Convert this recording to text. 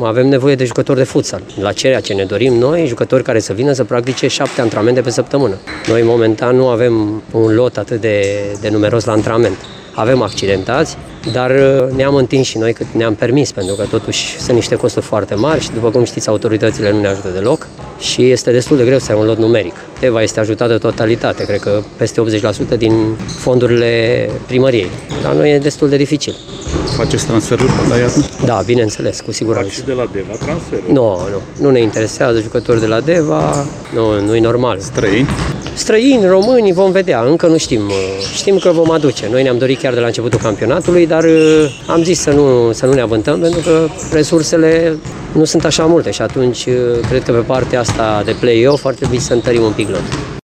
Avem nevoie de jucători de futsal. La ceea ce ne dorim noi, jucători care să vină să practice 7 antrenamente pe săptămână. Noi momentan nu avem un lot atât de numeros la antrenament. Avem accidentați, dar ne-am întins și noi cât ne-am permis, pentru că totuși sunt niște costuri foarte mari și, după cum știți, autoritățile nu ne ajută deloc și este destul de greu să ai un lot numeric. Teva este ajutată totalitate, cred că peste 80% din fondurile primăriei. La noi e destul de dificil. Faceți transferuri la iarnă? Da, bineînțeles, cu siguranță. Faci și de la Deva transferuri? Nu ne interesează jucători de la Deva, nu e normal. Străini, români, vom vedea, încă nu știm. Știm că vom aduce. Noi ne-am dorit chiar de la începutul campionatului, dar am zis să nu ne avântăm, pentru că resursele nu sunt așa multe și atunci cred că pe partea asta de play-off ar trebui să întărim un pic lotul.